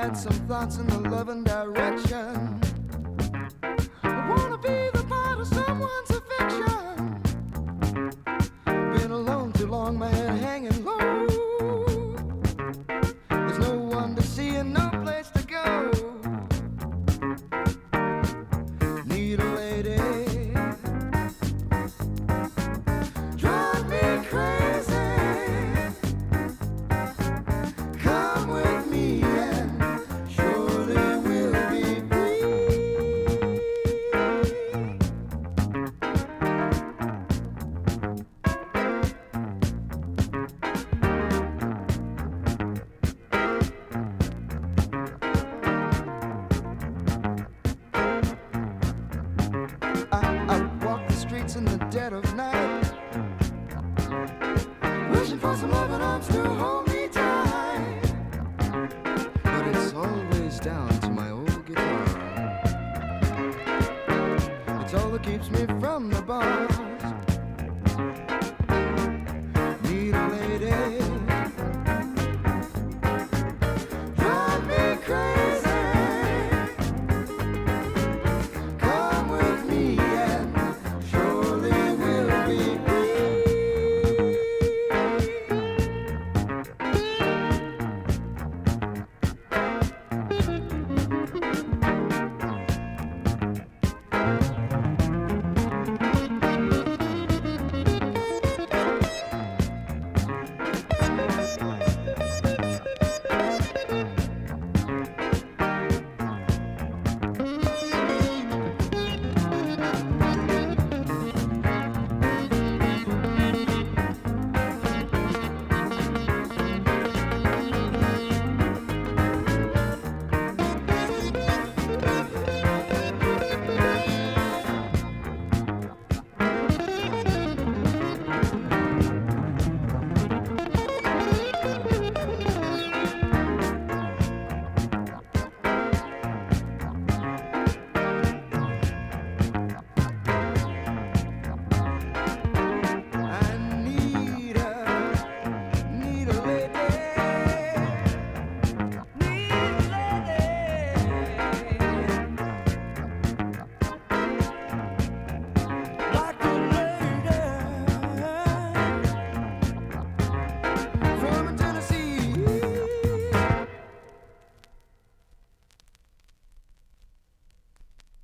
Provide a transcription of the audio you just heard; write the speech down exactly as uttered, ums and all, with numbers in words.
had some thoughts in the loving direction. I wanna be the part of someone's affection. Been alone too long, my head hanging low. There's no one to see and no place to go. Need a lady. Drive me crazy. Come with me and surely we'll be free. I, I walk the streets in the dead of night, wishing for some love and arms to hold me tight. But it's always down to my old guitar. It's all that keeps me from the bar.